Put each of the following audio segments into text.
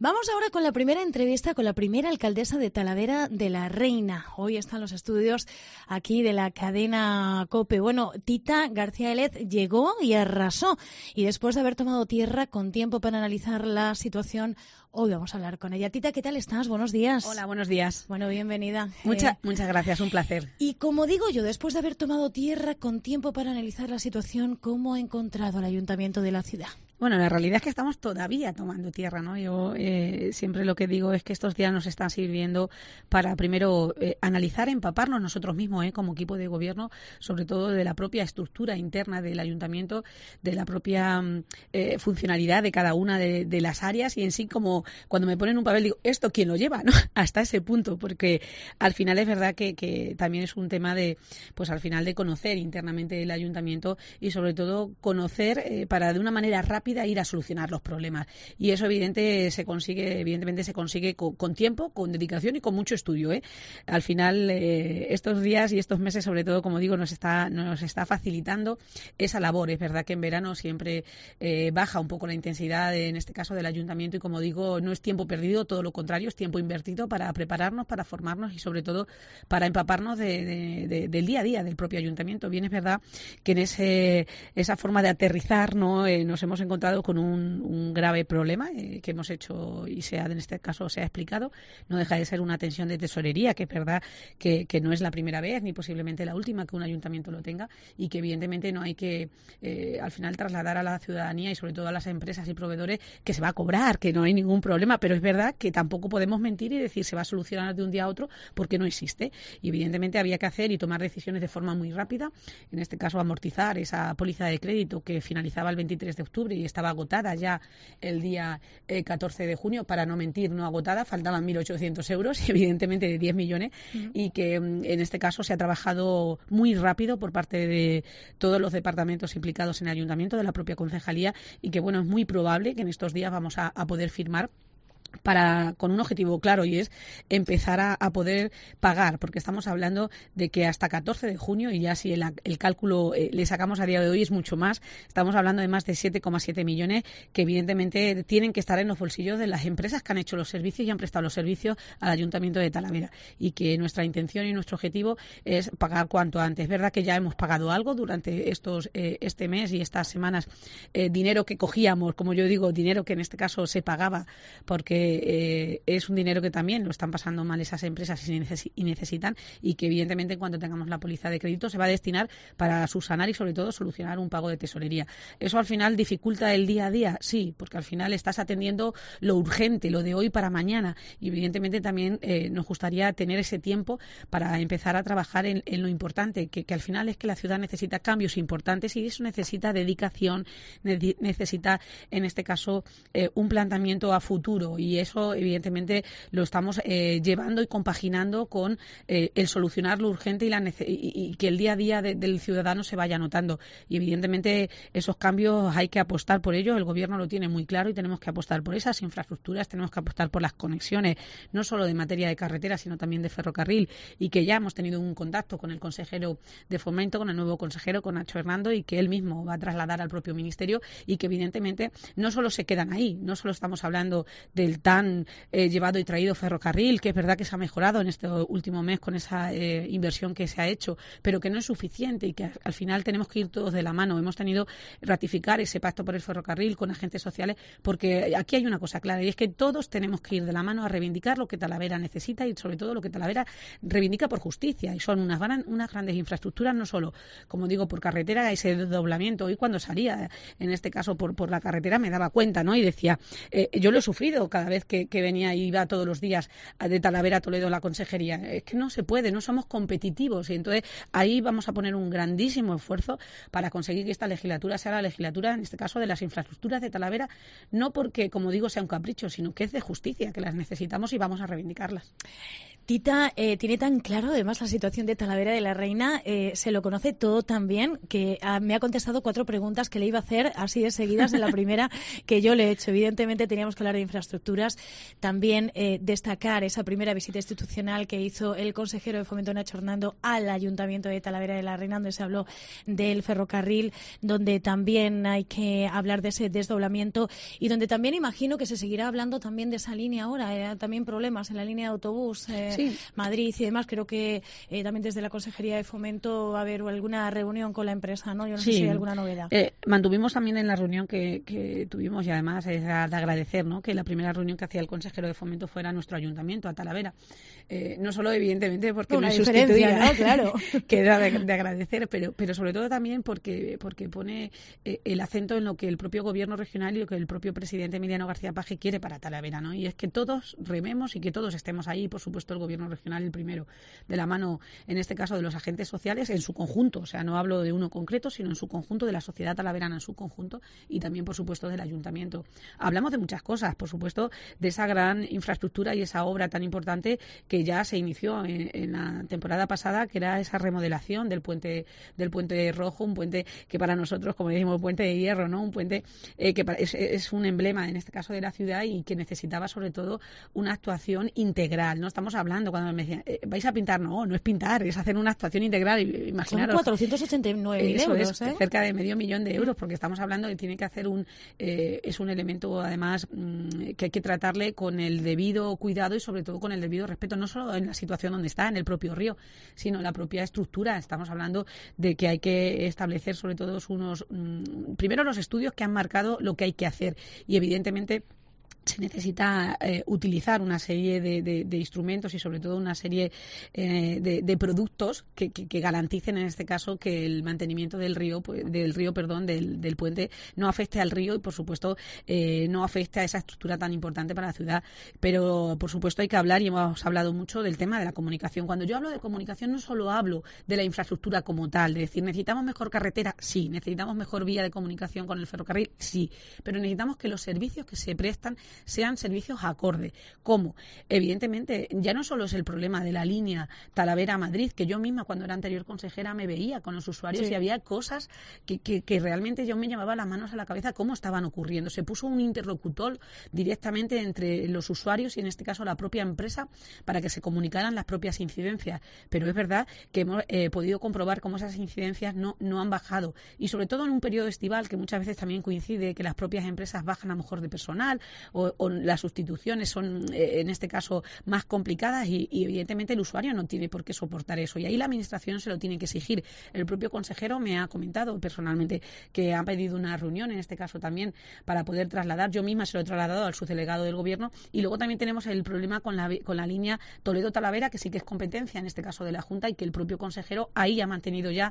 Vamos ahora con la primera entrevista con la primera alcaldesa de Talavera de la Reina. Hoy están los estudios aquí de la cadena COPE. Bueno, Tita García Vélez llegó y arrasó. Y después de haber tomado tierra con tiempo para analizar la situación, hoy vamos a hablar con ella. Tita, ¿qué tal estás? Buenos días. Hola, buenos días. Bueno, bienvenida. Muchas gracias, un placer. Y como digo yo, después de haber tomado tierra con tiempo para analizar la situación, ¿cómo ha encontrado el ayuntamiento de la ciudad? Bueno, la realidad es que estamos todavía tomando tierra, ¿no? Yo siempre lo que digo es que estos días nos están sirviendo para primero analizar, empaparnos nosotros mismos como equipo de gobierno, sobre todo de la propia estructura interna del ayuntamiento, de la propia funcionalidad de cada una de las áreas y en sí como cuando me ponen un papel digo, ¿esto quién lo lleva? ¿No? Hasta ese punto, porque al final es verdad que también es un tema de, pues al final de conocer internamente el ayuntamiento y sobre todo conocer para de una manera rápida ir a solucionar los problemas. Y eso evidentemente se consigue con tiempo, con dedicación y con mucho estudio. Al final, estos días y estos meses, sobre todo, como digo, nos está facilitando esa labor. Es verdad que en verano siempre baja un poco la intensidad, en este caso, del ayuntamiento y, como digo, no es tiempo perdido, todo lo contrario, es tiempo invertido para prepararnos, para formarnos y, sobre todo, para empaparnos del día a día del propio ayuntamiento. Bien, es verdad que en esa forma de aterrizar, ¿no? Nos hemos encontrado con un grave problema que hemos hecho y en este caso se ha explicado. No deja de ser una tensión de tesorería, que es verdad que no es la primera vez ni posiblemente la última que un ayuntamiento lo tenga y que evidentemente no hay que al final trasladar a la ciudadanía y sobre todo a las empresas y proveedores que se va a cobrar, que no hay ningún problema, pero es verdad que tampoco podemos mentir y decir se va a solucionar de un día a otro porque no existe. Y evidentemente había que hacer y tomar decisiones de forma muy rápida, en este caso amortizar esa póliza de crédito que finalizaba el 23 de octubre y estaba agotada ya el día 14 de junio, para no mentir, no agotada, faltaban 1.800 euros, evidentemente de 10 millones, y que en este caso se ha trabajado muy rápido por parte de todos los departamentos implicados en el ayuntamiento, de la propia concejalía, y que bueno, es muy probable que en estos días vamos a poder firmar con un objetivo claro y es empezar a poder pagar, porque estamos hablando de que hasta 14 de junio, y ya si el cálculo le sacamos a día de hoy es mucho más, estamos hablando de más de 7,7 millones que evidentemente tienen que estar en los bolsillos de las empresas que han hecho los servicios y han prestado los servicios al Ayuntamiento de Talavera, y que nuestra intención y nuestro objetivo es pagar cuanto antes. Es verdad que ya hemos pagado algo durante este mes y estas semanas, dinero que cogíamos, como yo digo, dinero que en este caso se pagaba porque es un dinero que también lo están pasando mal esas empresas y necesitan, y que evidentemente en cuanto tengamos la póliza de crédito se va a destinar para subsanar y sobre todo solucionar un pago de tesorería. ¿Eso al final dificulta el día a día? Sí, porque al final estás atendiendo lo urgente, lo de hoy para mañana, y evidentemente también nos gustaría tener ese tiempo para empezar a trabajar en lo importante, que al final es que la ciudad necesita cambios importantes y eso necesita dedicación, necesita en este caso un planteamiento a futuro, y eso evidentemente lo estamos llevando y compaginando con el solucionar lo urgente y que el día a día del ciudadano se vaya notando, y evidentemente esos cambios hay que apostar por ellos. El gobierno lo tiene muy claro y tenemos que apostar por esas infraestructuras, tenemos que apostar por las conexiones, no solo de materia de carretera sino también de ferrocarril, y que ya hemos tenido un contacto con el consejero de Fomento, con el nuevo consejero, con Nacho Hernando, y que él mismo va a trasladar al propio ministerio, y que evidentemente no solo se quedan ahí, no solo estamos hablando del tan llevado y traído ferrocarril, que es verdad que se ha mejorado en este último mes con esa inversión que se ha hecho, pero que no es suficiente y que al final tenemos que ir todos de la mano. Hemos tenido ratificar ese pacto por el ferrocarril con agentes sociales, porque aquí hay una cosa clara, y es que todos tenemos que ir de la mano a reivindicar lo que Talavera necesita y sobre todo lo que Talavera reivindica por justicia, y son unas grandes infraestructuras, no solo, como digo, por carretera, ese desdoblamiento. Hoy cuando salía, en este caso por la carretera, me daba cuenta, ¿no? Y decía, yo lo he sufrido cada vez que venía y iba todos los días de Talavera a Toledo la consejería. Es que no se puede, no somos competitivos, y entonces ahí vamos a poner un grandísimo esfuerzo para conseguir que esta legislatura sea la legislatura, en este caso, de las infraestructuras de Talavera, no porque, como digo, sea un capricho, sino que es de justicia, que las necesitamos y vamos a reivindicarlas. Tita tiene tan claro, además, la situación de Talavera de la Reina, se lo conoce todo tan bien que me ha contestado 4 preguntas que le iba a hacer así de seguidas en la primera que yo le he hecho. Evidentemente teníamos que hablar de infraestructuras, también destacar esa primera visita institucional que hizo el consejero de Fomento, Nacho Hernando, al Ayuntamiento de Talavera de la Reina, donde se habló del ferrocarril, donde también hay que hablar de ese desdoblamiento y donde también imagino que se seguirá hablando también de esa línea ahora, también problemas en la línea de autobús. Sí. Madrid y demás, creo que también desde la Consejería de Fomento va a haber alguna reunión con la empresa, ¿no? Yo no sé si hay alguna novedad. Mantuvimos también en la reunión que tuvimos, y además es de agradecer, ¿no?, que la primera reunión que hacía el consejero de Fomento fuera nuestro ayuntamiento, a Talavera. No solo, evidentemente, porque una no sustituía, ¿no? Claro. Que era de agradecer, pero sobre todo también porque pone el acento en lo que el propio gobierno regional y lo que el propio presidente Emiliano García Paje quiere para Talavera, ¿no? Y es que todos rememos y que todos estemos ahí, por supuesto el gobierno regional el primero, de la mano, en este caso, de los agentes sociales en su conjunto, o sea, no hablo de uno concreto, sino en su conjunto, de la sociedad talaverana en su conjunto y también, por supuesto, del ayuntamiento. Hablamos de muchas cosas, por supuesto, de esa gran infraestructura y esa obra tan importante que ya se inició en la temporada pasada, que era esa remodelación del puente rojo, un puente que para nosotros, como decimos, puente de hierro, ¿no? Un puente que es un emblema, en este caso, de la ciudad y que necesitaba, sobre todo, una actuación integral. No estamos hablando, cuando me decían, ¿vais a pintar? No es pintar, es hacer una actuación integral. Imaginaros, son 489.000 euros, cerca de $500.000 de euros, porque estamos hablando de que tiene que hacer es un elemento, además, que hay que tratarle con el debido cuidado y, sobre todo, con el debido respeto, no solo en la situación donde está, en el propio río, sino en la propia estructura. Estamos hablando de que hay que establecer, sobre todo, primero los estudios que han marcado lo que hay que hacer y, evidentemente, se necesita utilizar una serie de instrumentos y sobre todo una serie de productos que garanticen, en este caso, que el mantenimiento del puente no afecte al río y, por supuesto, no afecte a esa estructura tan importante para la ciudad. Pero, por supuesto, hay que hablar, y hemos hablado mucho, del tema de la comunicación. Cuando yo hablo de comunicación, no solo hablo de la infraestructura como tal, de decir, ¿necesitamos mejor carretera? Sí. ¿Necesitamos mejor vía de comunicación con el ferrocarril? Sí. Pero necesitamos que los servicios que se prestan sean servicios acorde. ¿Cómo? Evidentemente, ya no solo es el problema de la línea Talavera-Madrid, que yo misma, cuando era anterior consejera, me veía con los usuarios y había cosas que realmente yo me llevaba las manos a la cabeza cómo estaban ocurriendo. Se puso un interlocutor directamente entre los usuarios y, en este caso, la propia empresa para que se comunicaran las propias incidencias. Pero es verdad que hemos podido comprobar cómo esas incidencias no han bajado. Y, sobre todo, en un periodo estival, que muchas veces también coincide que las propias empresas bajan a lo mejor de personal o las sustituciones son, en este caso, más complicadas y evidentemente el usuario no tiene por qué soportar eso. Y ahí la Administración se lo tiene que exigir. El propio consejero me ha comentado personalmente que ha pedido una reunión, en este caso también, para poder trasladar. Yo misma se lo he trasladado al subdelegado del Gobierno. Y luego también tenemos el problema con la línea Toledo-Talavera, que sí que es competencia, en este caso, de la Junta, y que el propio consejero ahí ha mantenido ya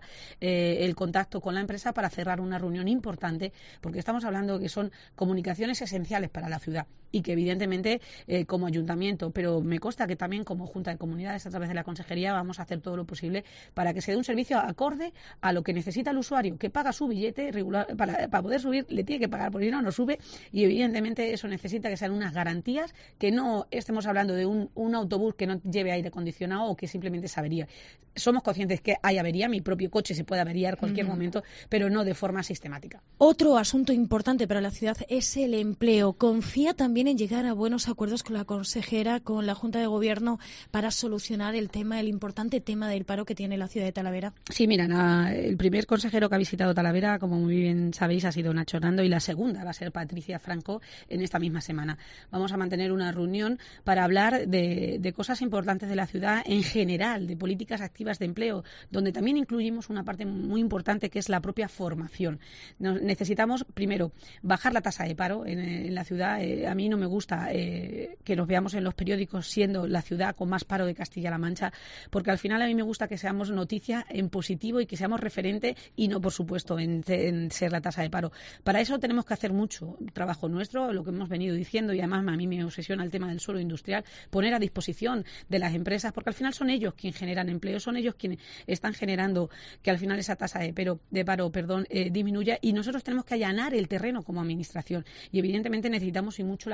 el contacto con la empresa para cerrar una reunión importante, porque estamos hablando que son comunicaciones esenciales para la ciudad y que, evidentemente, como ayuntamiento, pero me consta que también como Junta de Comunidades, a través de la Consejería, vamos a hacer todo lo posible para que se dé un servicio acorde a lo que necesita el usuario, que paga su billete regular para poder subir, le tiene que pagar, porque si no sube, y evidentemente eso necesita que sean unas garantías, que no estemos hablando de un autobús que no lleve aire acondicionado o que simplemente se avería. Somos conscientes que hay avería, mi propio coche se puede averiar cualquier momento, pero no de forma sistemática. Otro asunto importante para la ciudad es el empleo. ¿Confía también en llegar a buenos acuerdos con la consejera, con la Junta de Gobierno, para solucionar el importante tema del paro que tiene la ciudad de Talavera? Sí, mira, el primer consejero que ha visitado Talavera, como muy bien sabéis, ha sido Nacho Hernando, y la segunda va a ser Patricia Franco en esta misma semana. Vamos a mantener una reunión para hablar de cosas importantes de la ciudad en general, de políticas activas de empleo, donde también incluimos una parte muy importante que es la propia formación. Necesitamos, primero, bajar la tasa de paro en la ciudad. A mí no me gusta que nos veamos en los periódicos siendo la ciudad con más paro de Castilla-La Mancha, porque al final a mí me gusta que seamos noticia en positivo y que seamos referente y no, por supuesto, en ser la tasa de paro. Para eso tenemos que hacer mucho trabajo nuestro, lo que hemos venido diciendo, y además a mí me obsesiona el tema del suelo industrial, poner a disposición de las empresas, porque al final son ellos quienes generan empleo, son ellos quienes están generando que al final esa tasa de paro disminuya, y nosotros tenemos que allanar el terreno como administración, y evidentemente necesitamos y mucho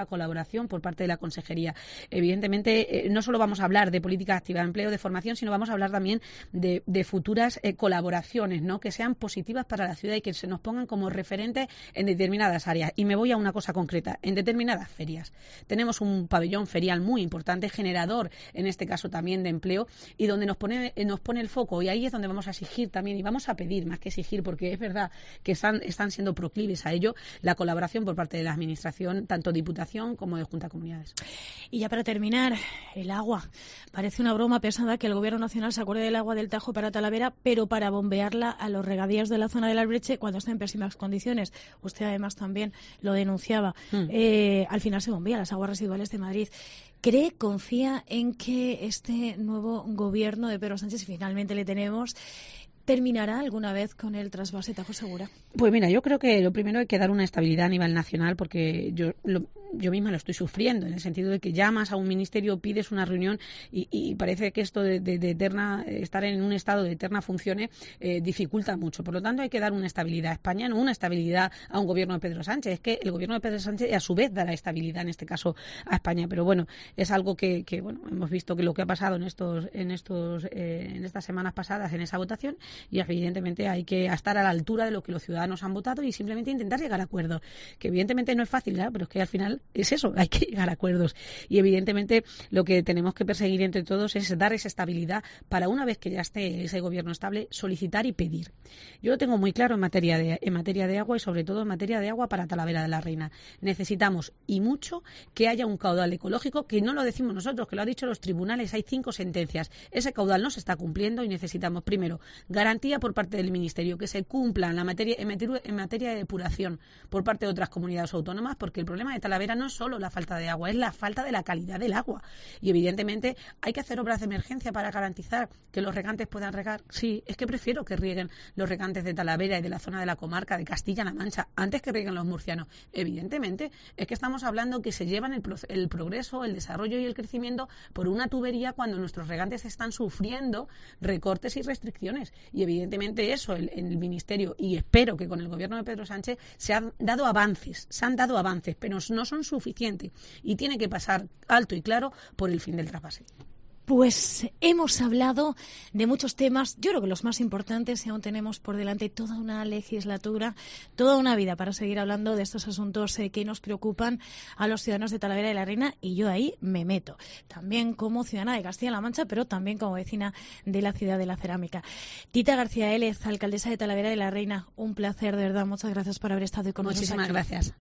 la colaboración por parte de la Consejería. Evidentemente, no solo vamos a hablar de política activa de empleo, de formación, sino vamos a hablar también de futuras colaboraciones, ¿no?, que sean positivas para la ciudad y que se nos pongan como referentes en determinadas áreas. Y me voy a una cosa concreta, en determinadas ferias. Tenemos un pabellón ferial muy importante, generador, en este caso también de empleo, y donde nos pone el foco, y ahí es donde vamos a exigir también, y vamos a pedir, más que exigir, porque es verdad que están siendo proclives a ello, la colaboración por parte de la Administración, tanto Diputación como de Junta de Comunidades. Y ya para terminar, el agua. Parece una broma pesada que el Gobierno Nacional se acuerde del agua del Tajo para Talavera, pero para bombearla a los regadíos de la zona del Albreche cuando está en pésimas condiciones. Usted además también lo denunciaba. Al final se bombea las aguas residuales de Madrid. ¿Confía en que este nuevo Gobierno de Pedro Sánchez, si finalmente le tenemos, terminará alguna vez con el trasvase Tajo Segura? Pues mira, yo creo que lo primero hay que dar una estabilidad a nivel nacional, porque yo misma lo estoy sufriendo, en el sentido de que llamas a un ministerio, pides una reunión y parece que esto de eterna, estar en un estado de eterna funciones dificulta mucho. Por lo tanto, hay que dar una estabilidad a España, no una estabilidad a un gobierno de Pedro Sánchez. Es que el gobierno de Pedro Sánchez a su vez dará estabilidad, en este caso, a España. Pero bueno, es algo que hemos visto que lo que ha pasado en estas semanas pasadas en esa votación, y evidentemente hay que estar a la altura de lo que los ciudadanos han votado y simplemente intentar llegar a acuerdos, que evidentemente no es fácil, ¿verdad? Pero es que al final es eso, hay que llegar a acuerdos, y evidentemente lo que tenemos que perseguir entre todos es dar esa estabilidad para, una vez que ya esté ese gobierno estable, solicitar y pedir. Yo lo tengo muy claro en materia de agua, y sobre todo en materia de agua para Talavera de la Reina. Necesitamos, y mucho, que haya un caudal ecológico, que no lo decimos nosotros, que lo han dicho los tribunales, hay 5 sentencias. Ese caudal no se está cumpliendo y necesitamos, primero, garantía por parte del Ministerio, que se cumpla en materia de depuración por parte de otras comunidades autónomas, porque el problema de Talavera no es solo la falta de agua, es la falta de la calidad del agua. Y evidentemente hay que hacer obras de emergencia para garantizar que los regantes puedan regar. Sí, es que prefiero que rieguen los regantes de Talavera y de la zona de la comarca de Castilla-La Mancha antes que rieguen los murcianos. Evidentemente, es que estamos hablando que se llevan el progreso, el desarrollo y el crecimiento por una tubería cuando nuestros regantes están sufriendo recortes y restricciones. Y evidentemente eso, el Ministerio, y espero que con el gobierno de Pedro Sánchez se han dado avances, pero no son suficientes, y tiene que pasar alto y claro por el fin del trasvase. Pues hemos hablado de muchos temas, yo creo que los más importantes, y aún tenemos por delante toda una legislatura, toda una vida para seguir hablando de estos asuntos que nos preocupan a los ciudadanos de Talavera de la Reina, y yo ahí me meto, también como ciudadana de Castilla-La Mancha, pero también como vecina de la ciudad de la cerámica. Tita García Élez, alcaldesa de Talavera de la Reina, un placer, de verdad, muchas gracias por haber estado hoy con nosotros. Muchísimas gracias.